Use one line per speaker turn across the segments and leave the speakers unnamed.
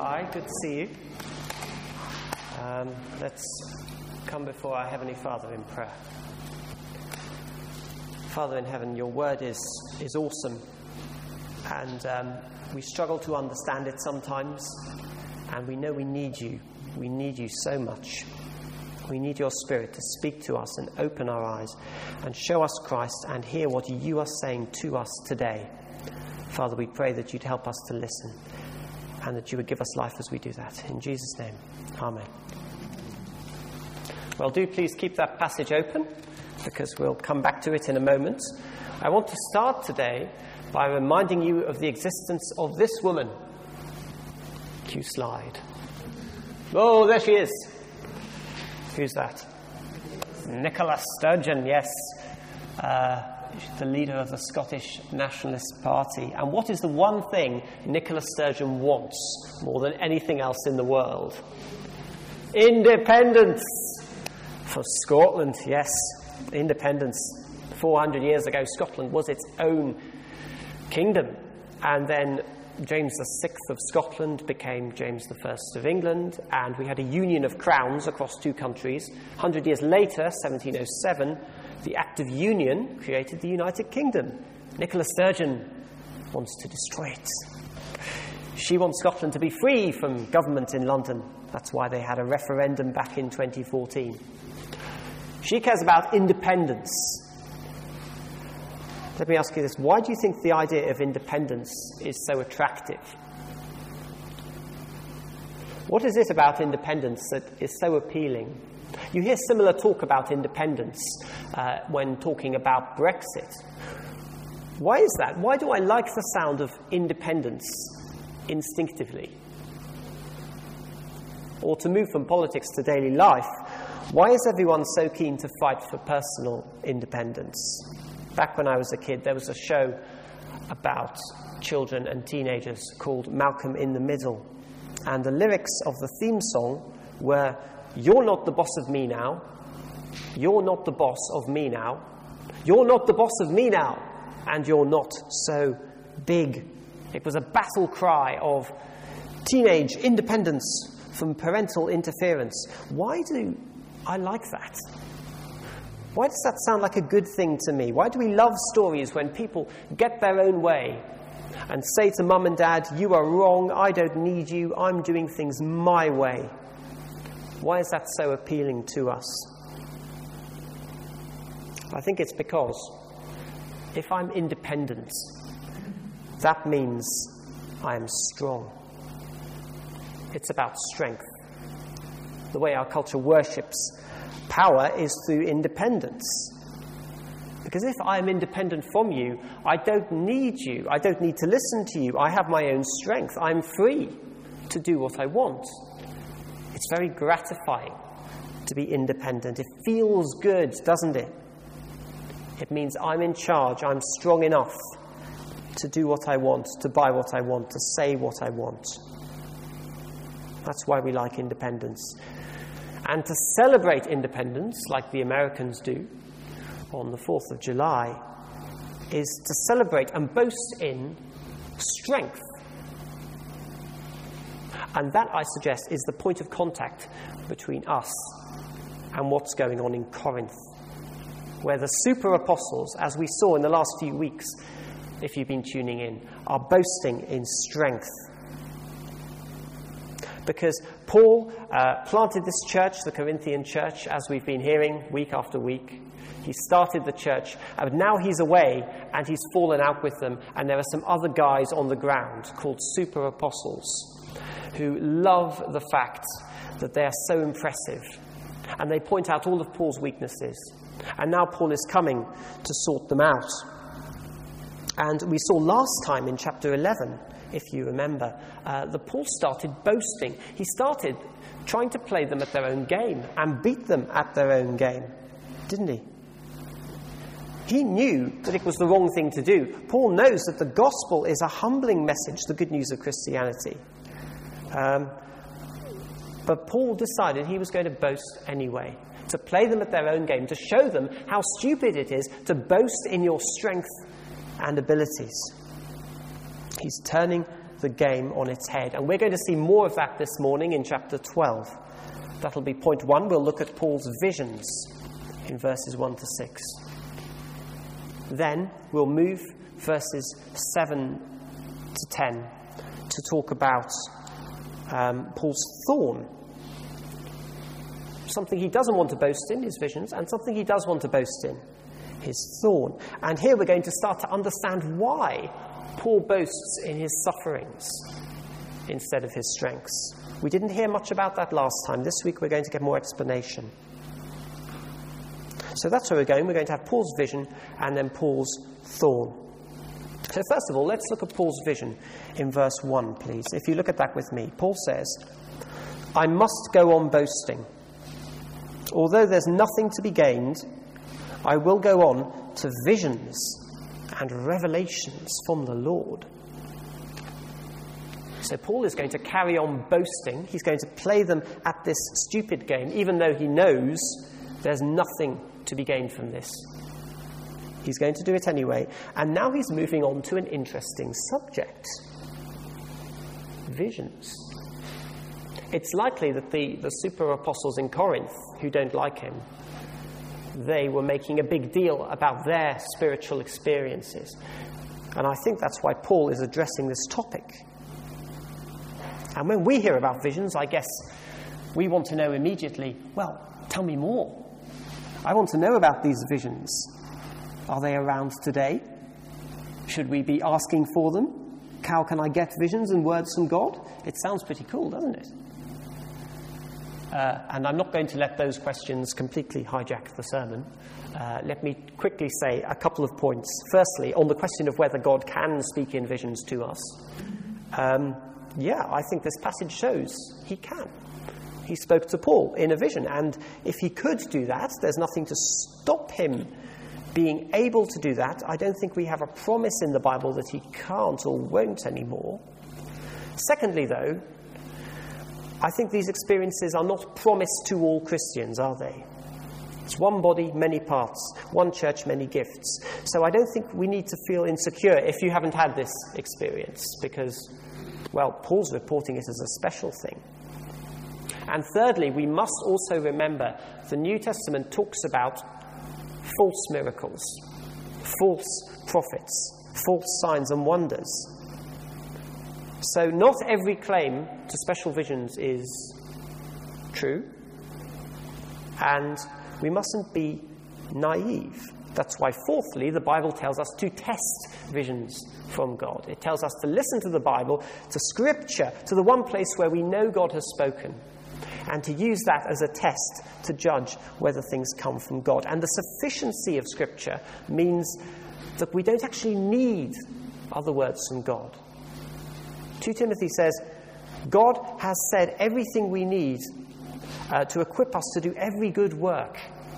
Hi, good to see you. Let's come before our Heavenly Father in prayer. Father in heaven, your word is awesome, and we struggle to understand it sometimes, and we know we need you. We need you so much. We need your Spirit to speak to us and open our eyes and show us Christ and hear what you are saying to us today. Father, we pray that you'd help us to listen and that you would give us life as we do that. In Jesus' name, amen. Well, do please keep that passage open because we'll come back to it in a moment. I want to start today by reminding you of the existence of this woman. Cue slide. Oh, there she is. Who's that? Nicola Sturgeon, yes. The leader of the Scottish Nationalist Party. And what is the one thing Nicola Sturgeon wants more than anything else in the world? Independence for Scotland, yes. Independence. 400 years ago, Scotland was its own kingdom. And then James VI of Scotland became James I of England, and we had a union of crowns across two countries. 100 years later, 1707, the Act of Union created the United Kingdom. Nicola Sturgeon wants to destroy it. She wants Scotland to be free from government in London. That's why they had a referendum back in 2014. She cares about independence. Let me ask you this. Why do you think the idea of independence is so attractive? What is it about independence that is so appealing? You hear similar talk about independence when talking about Brexit. Why is that? Why do I like the sound of independence instinctively? Or to move from politics to daily life, why is everyone so keen to fight for personal independence? Back when I was a kid, there was a show about children and teenagers called Malcolm in the Middle. And the lyrics of the theme song were, "You're not the boss of me now. You're not the boss of me now. You're not the boss of me now. And you're not so big." It was a battle cry of teenage independence from parental interference. Why do I like that? Why does that sound like a good thing to me? Why do we love stories when people get their own way and say to mum and dad, "You are wrong, I don't need you, I'm doing things my way"? Why is that so appealing to us? I think it's because if I'm independent, that means I am strong. It's about strength. The way our culture worships power is through independence. Because if I'm independent from you, I don't need you. I don't need to listen to you. I have my own strength. I'm free to do what I want. It's very gratifying to be independent. It feels good, doesn't it? It means I'm in charge. I'm strong enough to do what I want, to buy what I want, to say what I want. That's why we like independence. And to celebrate independence, like the Americans do on the 4th of July, is to celebrate and boast in strength. And that, I suggest, is the point of contact between us and what's going on in Corinth, where the super apostles, as we saw in the last few weeks, if you've been tuning in, are boasting in strength. Because Paul planted this church, the Corinthian church, as we've been hearing week after week. He started the church, and now he's away, and he's fallen out with them, and there are some other guys on the ground called super apostles who love the fact that they are so impressive, and they point out all of Paul's weaknesses. And now Paul is coming to sort them out. And we saw last time in chapter 11, if you remember, that Paul started boasting. He started trying to play them at their own game and beat them at their own game, didn't he? He knew that it was the wrong thing to do. Paul knows that the gospel is a humbling message, the good news of Christianity. But Paul decided he was going to boast anyway, to play them at their own game, to show them how stupid it is to boast in your strength and abilities. He's turning the game on its head. And we're going to see more of that this morning in chapter 12. That'll be point 1. We'll look at Paul's visions in verses 1 to 6. Then we'll move verses 7 to 10 to talk about Paul's thorn. Something he doesn't want to boast in, his visions, and something he does want to boast in, his thorn. And here we're going to start to understand why Paul boasts in his sufferings instead of his strengths. We didn't hear much about that last time. This week we're going to get more explanation. So that's where we're going. We're going to have Paul's vision and then Paul's thorn. So first of all, let's look at Paul's vision in verse 1, please. If you look at that with me, Paul says, "I must go on boasting. Although there's nothing to be gained, I will go on to visions and revelations from the Lord." So Paul is going to carry on boasting. He's going to play them at this stupid game, even though he knows there's nothing to be gained from this. He's going to do it anyway. And now he's moving on to an interesting subject. Visions. It's likely that the super apostles in Corinth, who don't like him, they were making a big deal about their spiritual experiences. And I think that's why Paul is addressing this topic. And when we hear about visions, I guess we want to know immediately, well, tell me more. I want to know about these visions. Are they around today? Should we be asking for them? How can I get visions and words from God? It sounds pretty cool, doesn't it? And I'm not going to let those questions completely hijack the sermon. Let me quickly say a couple of points. Firstly, on the question of whether God can speak in visions to us. I think this passage shows he can. He spoke to Paul in a vision, and if he could do that, there's nothing to stop him being able to do that. I don't think we have a promise in the Bible that he can't or won't anymore. Secondly, though, I think these experiences are not promised to all Christians, are they? It's one body, many parts, one church, many gifts. So I don't think we need to feel insecure if you haven't had this experience, because, well, Paul's reporting it as a special thing. And thirdly, we must also remember the New Testament talks about false miracles, false prophets, false signs and wonders. So not every claim to special visions is true, and we mustn't be naive. That's why, fourthly, the Bible tells us to test visions from God. It tells us to listen to the Bible, to Scripture, to the one place where we know God has spoken, and to use that as a test to judge whether things come from God. And the sufficiency of Scripture means that we don't actually need other words from God. 2 Timothy says, God has said everything we need to equip us to do every good work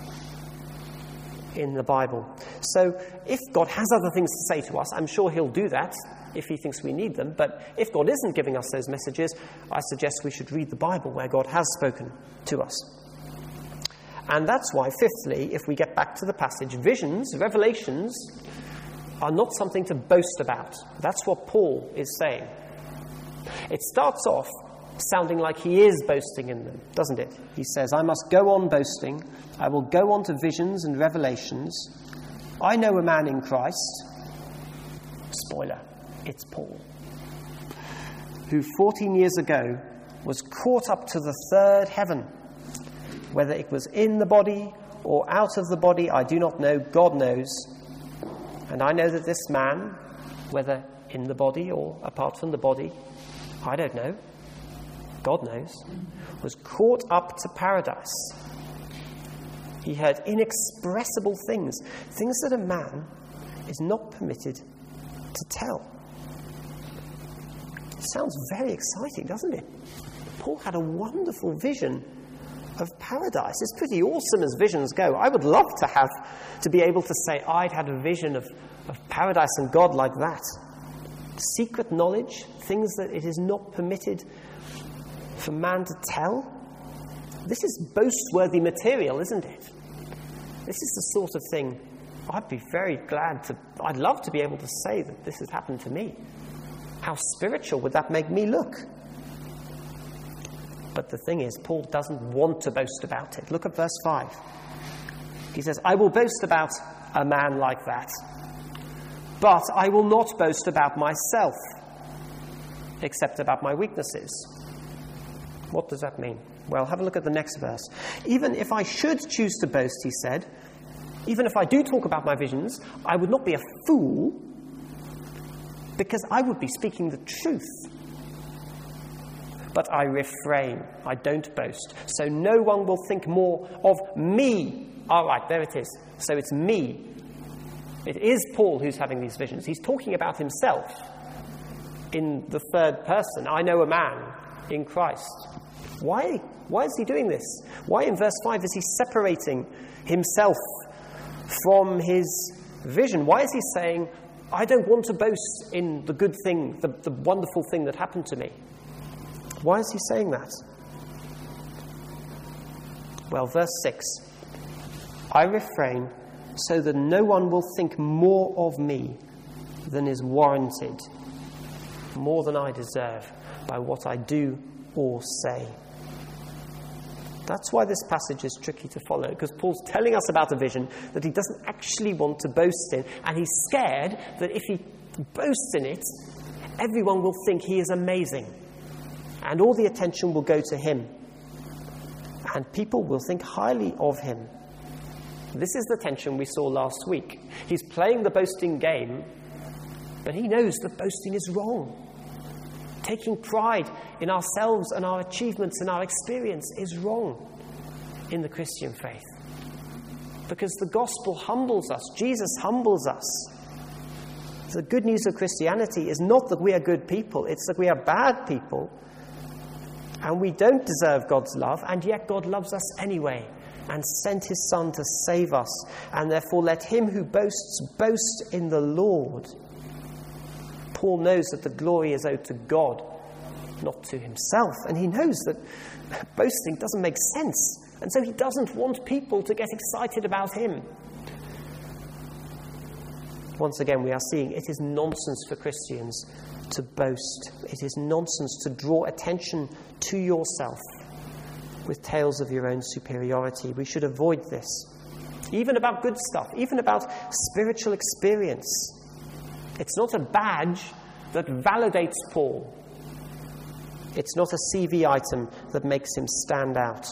in the Bible. So if God has other things to say to us, I'm sure he'll do that if he thinks we need them. But if God isn't giving us those messages, I suggest we should read the Bible where God has spoken to us. And that's why, fifthly, if we get back to the passage, visions, revelations, are not something to boast about. That's what Paul is saying. It starts off sounding like he is boasting in them, doesn't it? He says, I must go on boasting. I will go on to visions and revelations. I know a man in Christ. Spoiler, it's Paul, who 14 years ago was caught up to the third heaven. Whether it was in the body or out of the body, I do not know. God knows. And I know that this man, whether in the body or apart from the body, I don't know, God knows, was caught up to paradise. He heard inexpressible things, things that a man is not permitted to tell. It sounds very exciting, doesn't it? Paul had a wonderful vision of paradise. It's pretty awesome as visions go. I would love to be able to say I'd had a vision of paradise and God like that. Secret knowledge, things that it is not permitted for man to tell. This is boast-worthy material, isn't it? This is the sort of thing I'd love to be able to say that this has happened to me. How spiritual would that make me look? But the thing is, Paul doesn't want to boast about it. Look at verse 5. He says, I will boast about a man like that, but I will not boast about myself, except about my weaknesses. What does that mean? Well, have a look at the next verse. Even if I should choose to boast, he said, even if I do talk about my visions, I would not be a fool, because I would be speaking the truth. But I refrain. I don't boast. So no one will think more of me. All right, there it is. So it's me. It is Paul who's having these visions. He's talking about himself in the third person. I know a man in Christ. Why? Why is he doing this? Why in verse 5 is he separating himself from his vision? Why is he saying, I don't want to boast in the good thing, the wonderful thing that happened to me? Why is he saying that? Well, verse 6. I refrain so that no one will think more of me than is warranted, more than I deserve by what I do or say. That's why this passage is tricky to follow, because Paul's telling us about a vision that he doesn't actually want to boast in, and he's scared that if he boasts in it, everyone will think he is amazing, and all the attention will go to him, and people will think highly of him. This is the tension we saw last week. He's playing the boasting game, but he knows that boasting is wrong. Taking pride in ourselves and our achievements and our experience is wrong in the Christian faith. Because the gospel humbles us. Jesus humbles us. The good news of Christianity is not that we are good people, it's that we are bad people. And we don't deserve God's love, and yet God loves us anyway and sent his Son to save us. And therefore let him who boasts boast in the Lord. Paul knows that the glory is owed to God, not to himself. And he knows that boasting doesn't make sense. And so he doesn't want people to get excited about him. Once again, we are seeing it is nonsense for Christians to boast. It is nonsense to draw attention to yourself with tales of your own superiority. We should avoid this. Even about good stuff, even about spiritual experience. It's not a badge that validates Paul. It's not a CV item that makes him stand out.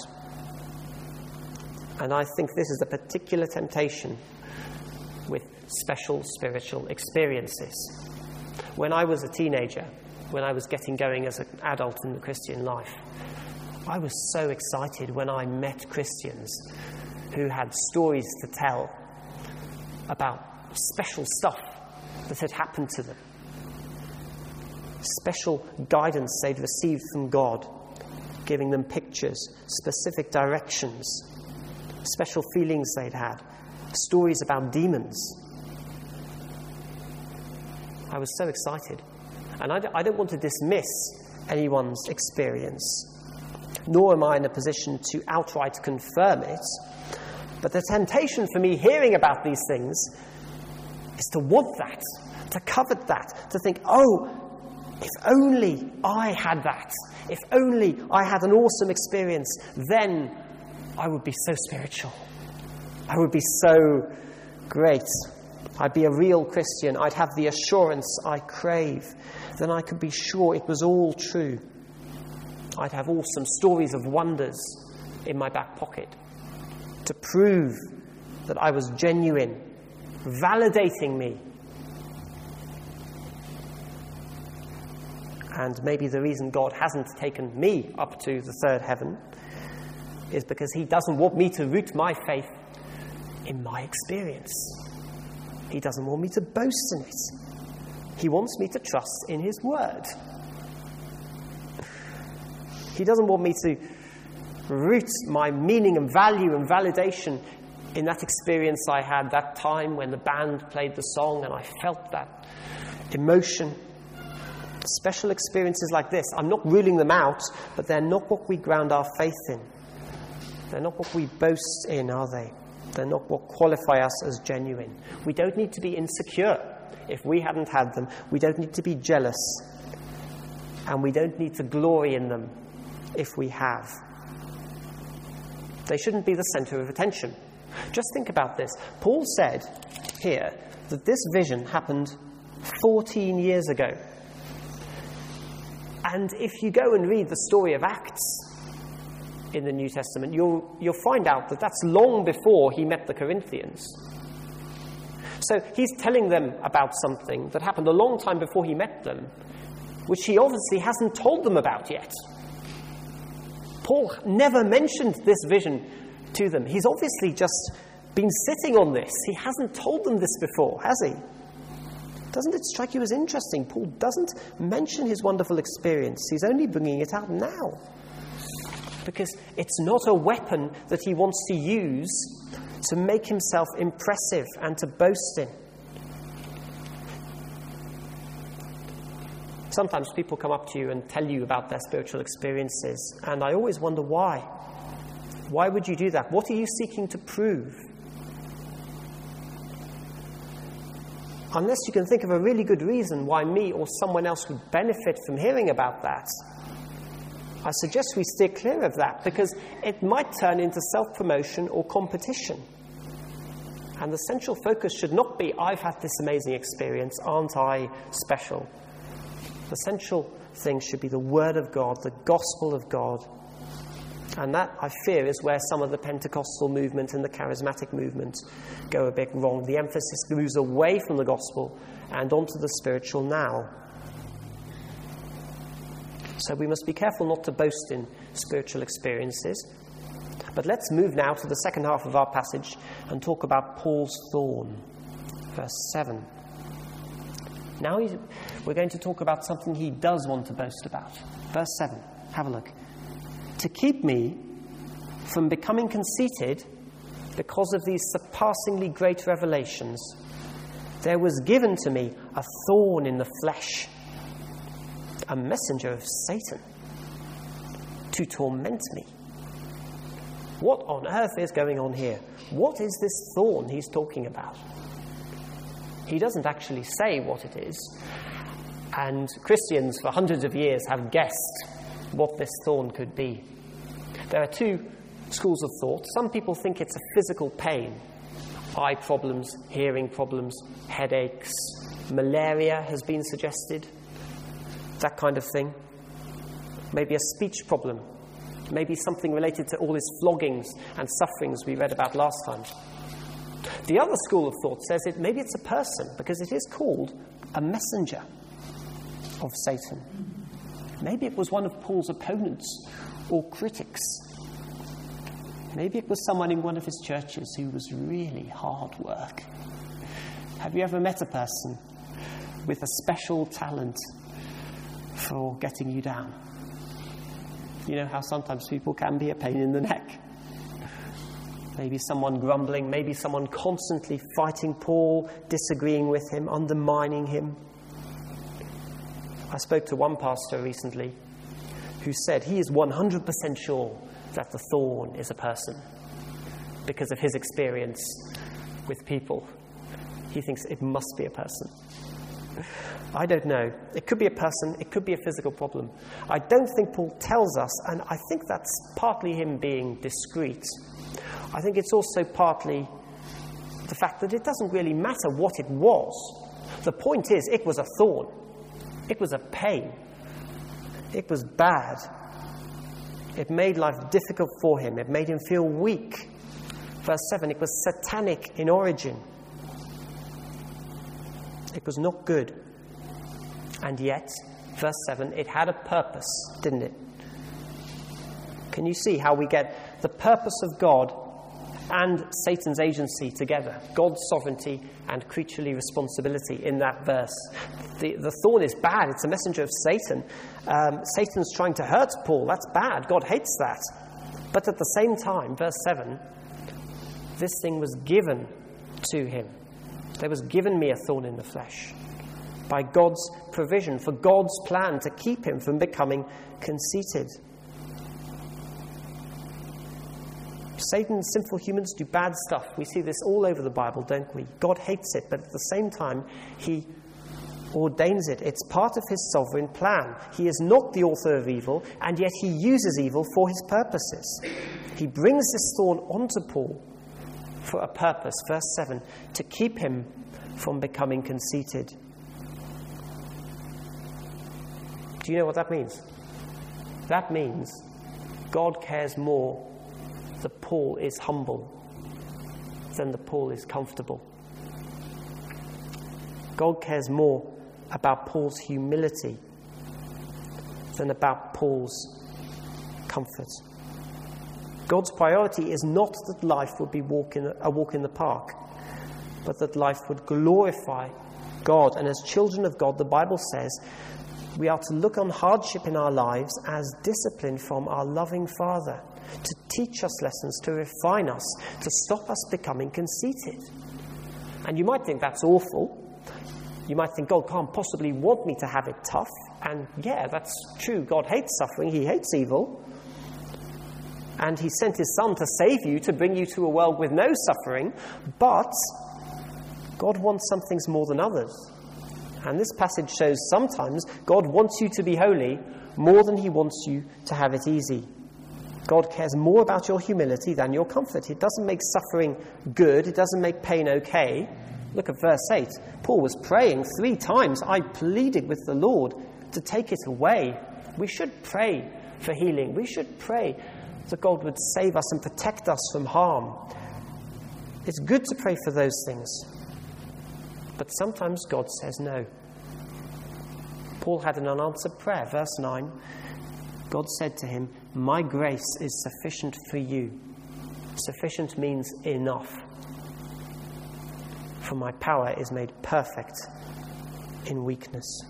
And I think this is a particular temptation with special spiritual experiences. When I was a teenager, when I was getting going as an adult in the Christian life, I was so excited when I met Christians who had stories to tell about special stuff that had happened to them. Special guidance they'd received from God, giving them pictures, specific directions, special feelings they'd had, stories about demons. I was so excited. And I don't want to dismiss anyone's experience, nor am I in a position to outright confirm it. But the temptation for me hearing about these things is to want that, to covet that, to think, oh, if only I had that, if only I had an awesome experience, then I would be so spiritual. I would be so great. I'd be a real Christian. I'd have the assurance I crave. Then I could be sure it was all true. I'd have awesome stories of wonders in my back pocket to prove that I was genuine, validating me. And maybe the reason God hasn't taken me up to the third heaven is because he doesn't want me to root my faith in my experience. He doesn't want me to boast in it. He wants me to trust in his word. He doesn't want me to root my meaning and value and validation in that experience I had, that time when the band played the song and I felt that emotion. Special experiences like this, I'm not ruling them out, but they're not what we ground our faith in. They're not what we boast in, are they? They're not what qualify us as genuine. We don't need to be insecure if we hadn't had them. We don't need to be jealous and we don't need to glory in them if we have. They shouldn't be the center of attention. Just think about this. Paul said here that this vision happened 14 years ago. And if you go and read the story of Acts in the New Testament, you'll find out that that's long before he met the Corinthians. So he's telling them about something that happened a long time before he met them, which he obviously hasn't told them about yet. Paul never mentioned this vision to them. He's obviously just been sitting on this. He hasn't told them this before, has he? Doesn't it strike you as interesting? Paul doesn't mention his wonderful experience. He's only bringing it out now. Because it's not a weapon that he wants to use to make himself impressive and to boast in. Sometimes people come up to you and tell you about their spiritual experiences, and I always wonder why. Why would you do that? What are you seeking to prove? Unless you can think of a really good reason why me or someone else would benefit from hearing about that, I suggest we steer clear of that, because it might turn into self-promotion or competition. And the central focus should not be, I've had this amazing experience, aren't I special? The central thing should be the Word of God, the gospel of God. And that, I fear, is where some of the Pentecostal movement and the charismatic movement go a bit wrong. The emphasis moves away from the gospel and onto the spiritual now. So we must be careful not to boast in spiritual experiences. But let's move now to the second half of our passage and talk about Paul's thorn. Verse 7. Now we're going to talk about something he does want to boast about. Verse 7. Have a look. To keep me from becoming conceited because of these surpassingly great revelations, there was given to me a thorn in the flesh, a messenger of Satan, to torment me. What on earth is going on here? What is this thorn he's talking about? He doesn't actually say what it is, and Christians for hundreds of years have guessed what this thorn could be. There are two schools of thought. Some people think it's a physical pain, eye problems, hearing problems, headaches, malaria has been suggested, that kind of thing. Maybe a speech problem, maybe something related to all his floggings and sufferings we read about last time. The other school of thought says maybe it's a person, because it is called a messenger of Satan. Maybe it was one of Paul's opponents or critics. Maybe it was someone in one of his churches who was really hard work. Have you ever met a person with a special talent for getting you down? You know how sometimes people can be a pain in the neck. Maybe someone grumbling, maybe someone constantly fighting Paul, disagreeing with him, undermining him. I spoke to one pastor recently who said he is 100% sure that the thorn is a person because of his experience with people. He thinks it must be a person. I don't know. It could be a person, it could be a physical problem. I don't think Paul tells us, and I think that's partly him being discreet. I think it's also partly the fact that it doesn't really matter what it was. The point is, it was a thorn. It was a pain. It was bad. It made life difficult for him. It made him feel weak. Verse 7, it was satanic in origin. It was not good. And yet, verse 7, it had a purpose, didn't it? Can you see how we get the purpose of God and Satan's agency together? God's sovereignty and creaturely responsibility in that verse. The thorn is bad. It's a messenger of Satan. Satan's trying to hurt Paul. That's bad. God hates that. But at the same time, verse 7, this thing was given to him. There was given me a thorn in the flesh by God's provision, for God's plan to keep him from becoming conceited. Satan and sinful humans do bad stuff. We see this all over the Bible, don't we? God hates it, but at the same time, he ordains it. It's part of his sovereign plan. He is not the author of evil, and yet he uses evil for his purposes. He brings this thorn onto Paul for a purpose, verse 7, to keep him from becoming conceited. Do you know what that means? That means God cares more that Paul is humble than that Paul is comfortable. God cares more about Paul's humility than about Paul's comfort. God's priority is not that life would be a walk in the park, but that life would glorify God. And as children of God, the Bible says, we are to look on hardship in our lives as discipline from our loving Father, to teach us lessons, to refine us, to stop us becoming conceited. And you might think that's awful. You might think God can't possibly want me to have it tough. And yeah, that's true. God hates suffering. He hates evil. And he sent his Son to save you, to bring you to a world with no suffering. But God wants some things more than others. And this passage shows sometimes God wants you to be holy more than he wants you to have it easy. God cares more about your humility than your comfort. It doesn't make suffering good. It doesn't make pain okay. Look at verse 8. Paul was praying 3 times. I pleaded with the Lord to take it away. We should pray for healing. We should pray that God would save us and protect us from harm. It's good to pray for those things. But sometimes God says no. Paul had an unanswered prayer. Verse 9. God said to him, my grace is sufficient for you. Sufficient means enough. For my power is made perfect in weakness.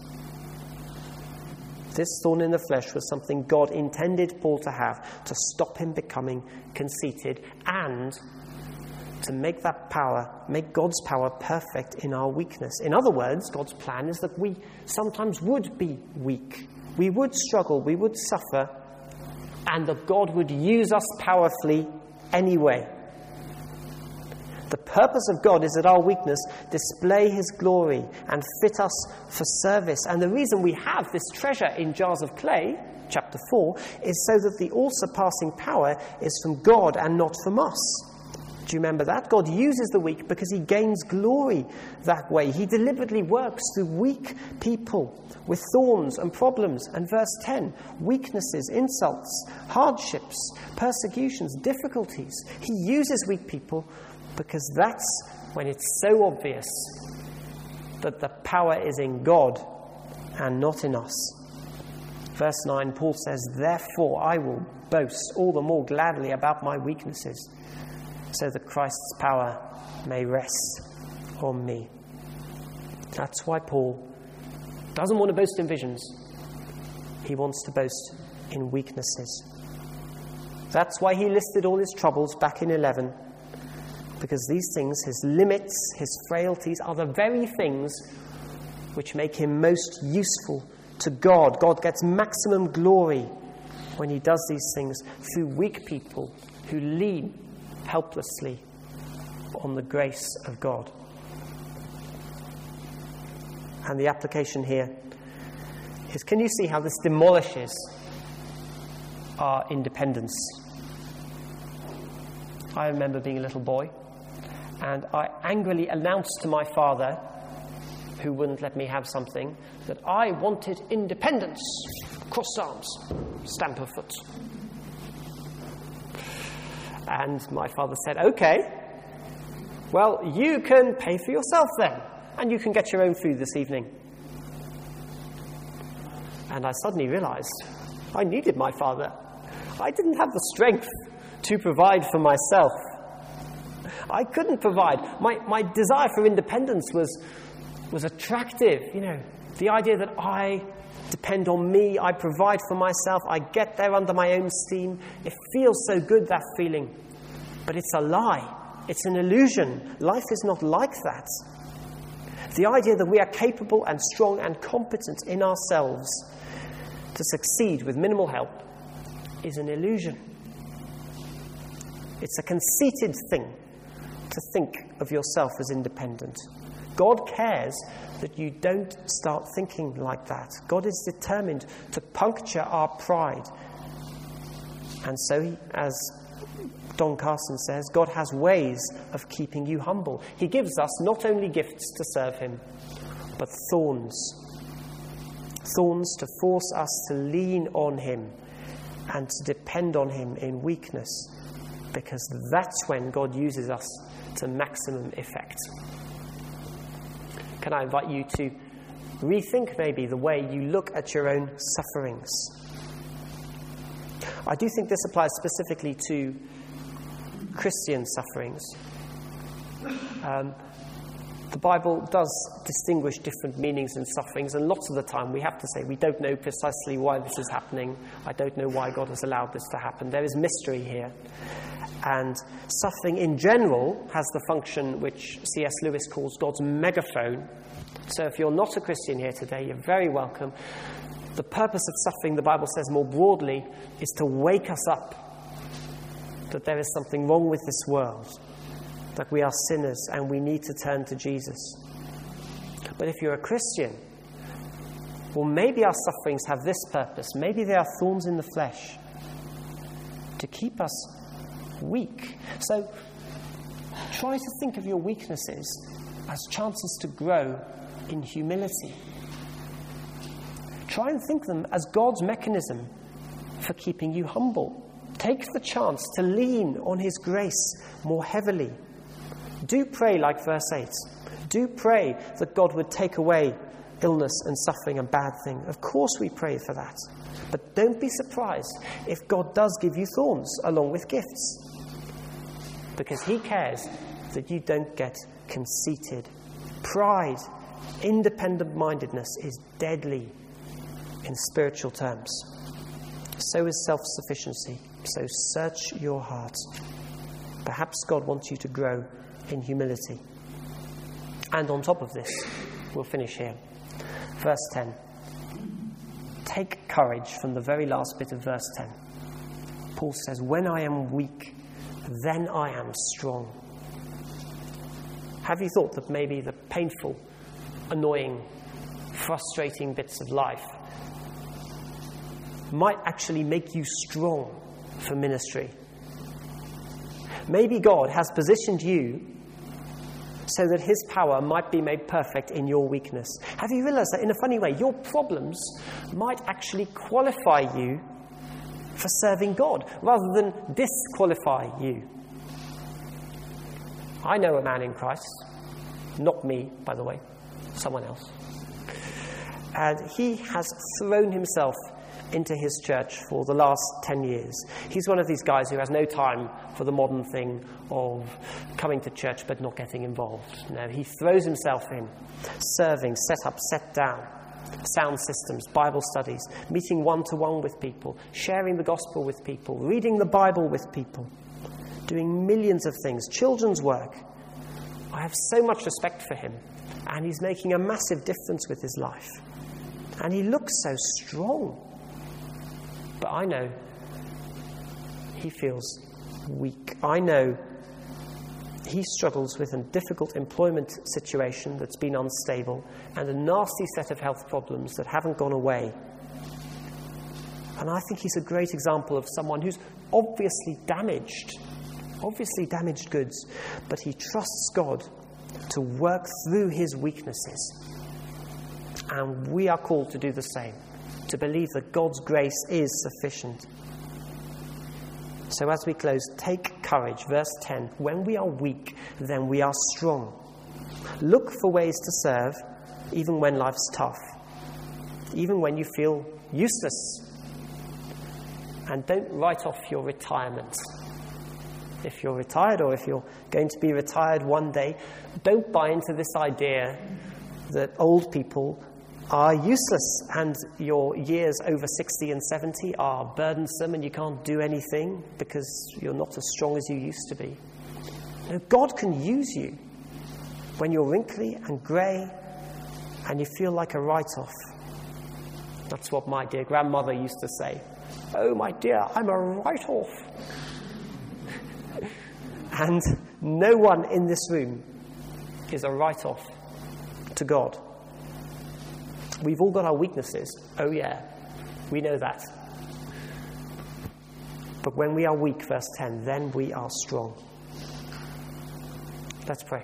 This thorn in the flesh was something God intended Paul to have to stop him becoming conceited and to make God's power perfect in our weakness. In other words, God's plan is that we sometimes would be weak. We would struggle, we would suffer, and that God would use us powerfully anyway. The purpose of God is that our weakness display his glory and fit us for service. And the reason we have this treasure in jars of clay, chapter 4, is so that the all-surpassing power is from God and not from us. Do you remember that? God uses the weak because he gains glory that way. He deliberately works through weak people with thorns and problems. And verse 10, weaknesses, insults, hardships, persecutions, difficulties. He uses weak people because that's when it's so obvious that the power is in God and not in us. Verse 9, Paul says, therefore I will boast all the more gladly about my weaknesses, so that Christ's power may rest on me. That's why Paul doesn't want to boast in visions. He wants to boast in weaknesses. That's why he listed all his troubles back in 11. Because these things, his limits, his frailties, are the very things which make him most useful to God. God gets maximum glory when he does these things through weak people who lean helplessly on the grace of God. And the application here is, can you see how this demolishes our independence? I remember being a little boy, and I angrily announced to my father, who wouldn't let me have something, that I wanted independence. Crossed arms, stamp of foot. And my father said, okay, well, you can pay for yourself then, and you can get your own food this evening. And I suddenly realized I needed my father. I didn't have the strength to provide for myself. I couldn't provide. My desire for independence was attractive, the idea that I depend on me, I provide for myself, I get there under my own steam. It feels so good, that feeling. But it's a lie. It's an illusion. Life is not like that. The idea that we are capable and strong and competent in ourselves to succeed with minimal help is an illusion. It's a conceited thing to think of yourself as independent. God cares that you don't start thinking like that. God is determined to puncture our pride. And so, as Don Carson says, God has ways of keeping you humble. He gives us not only gifts to serve him, but thorns. Thorns to force us to lean on him and to depend on him in weakness, because that's when God uses us to maximum effect. Can I invite you to rethink maybe the way you look at your own sufferings? I do think this applies specifically to Christian sufferings. The Bible does distinguish different meanings in sufferings, and lots of the time we have to say we don't know precisely why this is happening. I don't know why God has allowed this to happen. There is mystery here. And suffering in general has the function which C.S. Lewis calls God's megaphone. So if you're not a Christian here today, you're very welcome. The purpose of suffering, the Bible says more broadly, is to wake us up that there is something wrong with this world, that we are sinners and we need to turn to Jesus. But if you're a Christian, well, maybe our sufferings have this purpose. Maybe they are thorns in the flesh to keep us weak. So try to think of your weaknesses as chances to grow in humility. Try and think of them as God's mechanism for keeping you humble. Take the chance to lean on his grace more heavily. Do pray like verse 8. Do pray that God would take away illness and suffering and bad thing. Of course we pray for that. But don't be surprised if God does give you thorns along with gifts, because he cares that you don't get conceited. Pride, independent-mindedness is deadly in spiritual terms. So is self-sufficiency. So search your heart. Perhaps God wants you to grow in humility. And on top of this, we'll finish here. Verse 10. Take courage from the very last bit of verse 10. Paul says, when I am weak, then I am strong. Have you thought that maybe the painful, annoying, frustrating bits of life might actually make you strong for ministry? Maybe God has positioned you so that his power might be made perfect in your weakness. Have you realized that in a funny way, your problems might actually qualify you for serving God rather than disqualify you? I know a man in Christ, not me, by the way, someone else. And he has thrown himself into his church for the last 10 years. He's one of these guys who has no time for the modern thing of coming to church but not getting involved. No, he throws himself in, serving, set up, set down, sound systems, Bible studies, meeting one-to-one with people, sharing the gospel with people, reading the Bible with people, doing millions of things, children's work. I have so much respect for him, and he's making a massive difference with his life. And he looks so strong. But I know he feels weak. I know he struggles with a difficult employment situation that's been unstable and a nasty set of health problems that haven't gone away. And I think he's a great example of someone who's obviously damaged goods, but he trusts God to work through his weaknesses. And we are called to do the same, to believe that God's grace is sufficient. So as we close, take courage. Verse 10, when we are weak, then we are strong. Look for ways to serve, even when life's tough, even when you feel useless. And don't write off your retirement. If you're retired or if you're going to be retired one day, don't buy into this idea that old people are useless and your years over 60 and 70 are burdensome and you can't do anything because you're not as strong as you used to be. No, God can use you when you're wrinkly and grey and you feel like a write-off. That's what my dear grandmother used to say. Oh, my dear, I'm a write-off. And no one in this room is a write-off to God. We've all got our weaknesses. Oh yeah, we know that. But when we are weak, verse 10, then we are strong. Let's pray.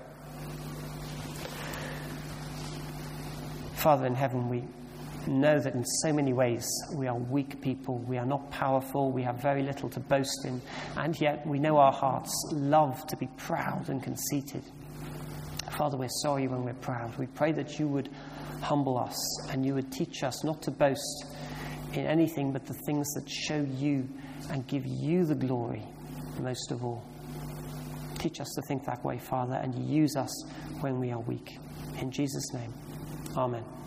Father in heaven, we know that in so many ways we are weak people. We are not powerful. We have very little to boast in. And yet we know our hearts love to be proud and conceited. Father, we're sorry when we're proud. We pray that you would humble us and you would teach us not to boast in anything but the things that show you and give you the glory most of all. Teach us to think that way, Father, and use us when we are weak. In Jesus' name, amen.